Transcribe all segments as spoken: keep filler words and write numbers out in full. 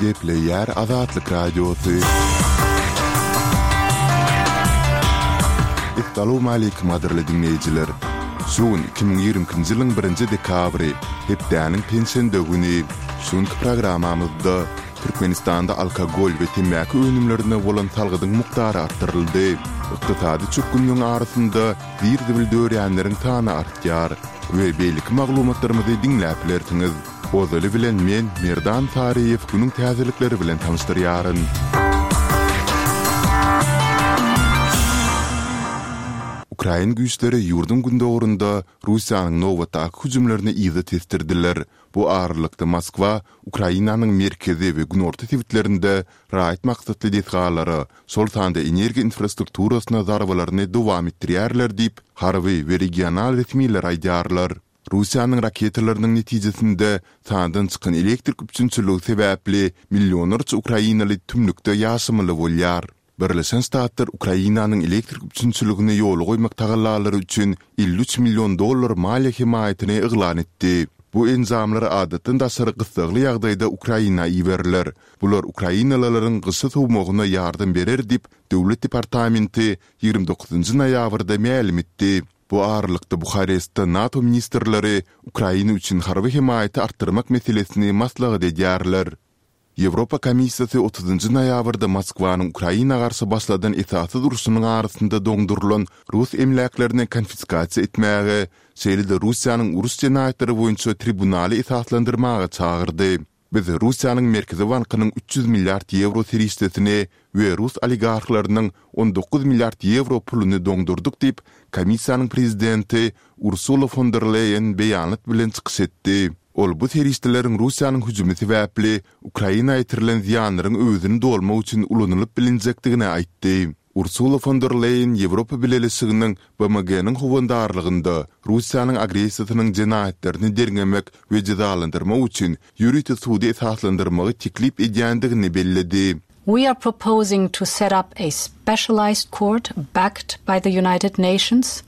Gepleyer Azatlyk Radiosu. Assalamu alaykum adirli dinleyijiler. Şuun iki bin ýigrimkinji ýylyň birinji dekabry, hepdäniň pensiýa güni. Şuňky programamyzda Türkmenistanda alkogol we temaki öňümlerine bolan salgydyň muktary artdyryldy. Ykdysady çökgünligiň arasynda bir-bir döwränleriň tany artýar we beýlik maglumatlarymyzy dinläp bilersiňiz. Ozaly bilen men Merdan Tariýew günüň täzelikleri bilen tanışdyrýaryn. Ukraina güýçleri ýurdun gündogrunda Russiýanyň Novatak hüjümlerini ýygy testirdiler. Bu aralykda Moskwa, Ukrainanyň merkezi we günorta tewitlerinde raýat maksatly detgalary, şol sanda energiýa infrastrukturasyna zarbalaryny dowam etdirýärler diýip harby we regional resmiýetler aýdýarlar. Russiýanyň raketalarynyň netijesinde sandan çykan elektrik üçinçiligi sebäpli millionlarça Ukrainaly tümlükde ýaşamly bolýar. Birleşen Ştatlar Ukrainanyň elektrik üçinçiligini ýoly goýmak tagallalary üçin elli üç million dollar maliýe himayatyny eglan etdi. Bu enzamlar adatdan daşary gysgly ýagdaýda Ukraina ýeberler. Bular Ukrainalaryň gysy towmagyna ýardym berer diýip Döwlet Departamenti ýygrimi dokuzynjy noýabrda ma'lum etdi. Bu aralykda Buxarestde NATO ministrleri Ukraina üçin harby himayaty artdyrmak meselesini maslahat edýärler. Ýewropa Komissiýasy otuzynjy noýabrda Moskwanyň Ukraina garşy başladan etaty duruşunyň arasynda doňdurulan Rus emlaklerini konfiskasiýa etmäge, şeýle-de Russiýanyň urus jenaýatlary boýunça tribunaly esaslandyrmaga çagyrdy. Biz Russiýanyň Merkezi Bankynyň üç ýüz milliard ýewro serişdesini we Rus oligarklarynyň on dokuz milliard ýewro puluny doňdurduk diýip komissiýanyň prezidenti Ursula von der Leyen beýanat bilen çykyş etdi. Ol bu teristlerin Russiýanyň hüjümi sebäpli Ukraina ýetirilen ziýanlaryň özüni dolmak üçin ulanylyp bilinjekdigini aýtdy. Ursula von der Leyen Ýewropa bileşiginiň B M G-niň howandarlygynda Russiýanyň agresiýasynyň jenaýatlaryny derňemek we jazalandyrmak üçin ýürüti sudy esaslandyrmagy teklip edýändigini bellädi. We are proposing to set up a specialized court backed by the United Nations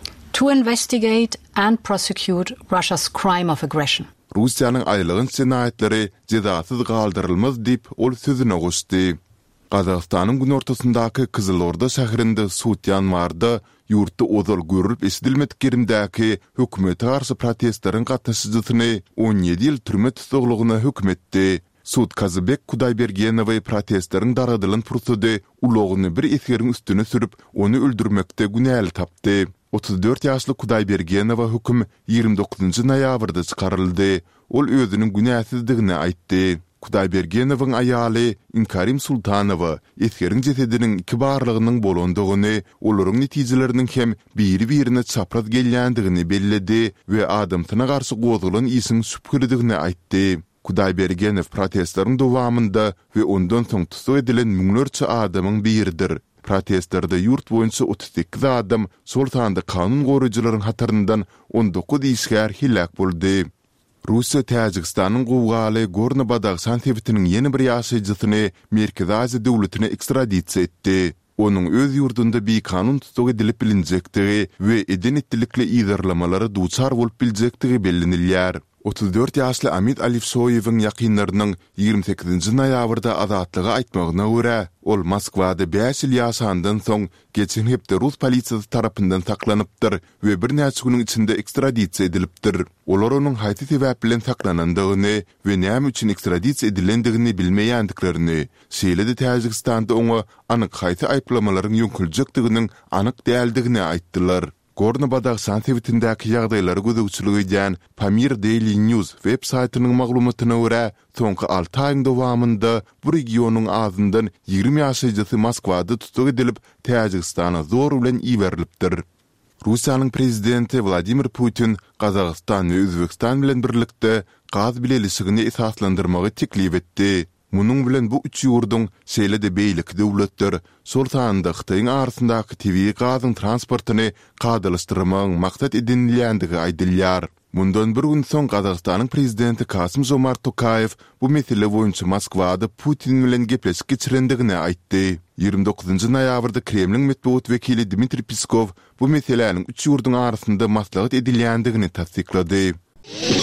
to investigate and prosecute Russia's crime of aggression. Russiýanyň aýlygyn jenaýatlary jazasyz galdyrylmaz diýip ol sözüne goşdy. Gazagstanyň günortasyndaky Kızılorda şäherinde suwt ýanwarda ýurtda ozal görülip esidilmedik yerimdäki hökümete garşy protestlaryň gatnaşyjysyny on ýedi ýyl türme tutuglygyna hökm etdi. Suwt Kazybek Kudaybergenewe protestlaryň daradylan pursudy ulogyny bir esgeriň üstüne sürüp onu öldürmekde günäli tapdy. otuz dört ýaşly Kudaybergenewe hökm ýygrimi dokuzynjy noýabrda çykaryldy. Ol özüniň günäsizdigini aýtdy. Kudaybergenewiň aýaly Inkarim Sultanowa esgeriň jesediniň iki barlygynyň bolandygyny, olaryň netijeleriniň hem biri-birine çapraz gelýändigini belledi we adamsyna garşy gozulan isin süpkürdigini aýtdy. Kudaybergenew protestlaryň dowamynda we ondan soň tutuk edilen müňlerçe adamyň biridir. Protestlarda yurt boýunça otuz sekiz adam şol sanda kanun goraýjylaryň hataryndan on dokuz işgär hilak boldy. Russiýa Täjikistanyň gowgaly Gorno-Badakhshan tewitiniň ýeni bir ýaşaýjysyny Merkezi Aziýa döwletine ekstradisiýa etdi. Onuň öz ýurdunda bir kanun tutuk edilip bilinjektigi we edenetlikle ýygyrlamalary duçar bolup biljekdigi bellenilýär. otuz dört ýaşly Amit Alifsoýewiň ýakynlarynyň ýygrimi sekizinji noýabrda azatlygy aýtmagyna görä, ol Moskwada beş ýyl ýaşandan soň geçen hepde Rus polisiýasy tarapyndan saklanypdyr we bir näçe güniň içinde ekstradisiýa edilipdir. Olar onuň haýsy sebäp bilen saklanandygyny we näme üçin ekstradisiýa edilendigini bilmeýändiklerini, şeýle-de Täjikistanda oňa anyk haýsy aýplamalaryň ýönküljekdiginiň anyk däldigini aýtdylar. Gorno-Badakhshan tewitindäki ýagdaýlary gözegçiligi edýän Pamir Daily News web saýtynyň maglumatyna görä, soňky alty aýyň dowamynda bu regionyň azyndan ýygrimi ýaşaýjysy Moskwada tutuk edilip Täjikistana zor bilen iberilipdir. Russiýanyň prezidenti Vladimir Putin Gazagstan we Özbegistan bilen birlikde gaz bileşigini esaslandyrmagy teklip etdi. Munun bilen bu üç ýurdun şeýle-de beýlik döwletler şol sanda Xitayň arasyndaky tebii gazyň transportyny gadalaşdyrmagyň maksat edinilýändigi aýdylýar. Mundan bir gün soň Gazagstanyň prezidenti Kasym Jomart Tokayew bu mesele boýunça Moskwada Putin bilen gepleşik geçirendigini aýtdy. ýygrimi dokuzynjy noýabrda Kremliň medeniýet wekili Dmitri Peskov bu meseleniň üç ýurdun arasynda maslahat edilýändigini tasdiklady.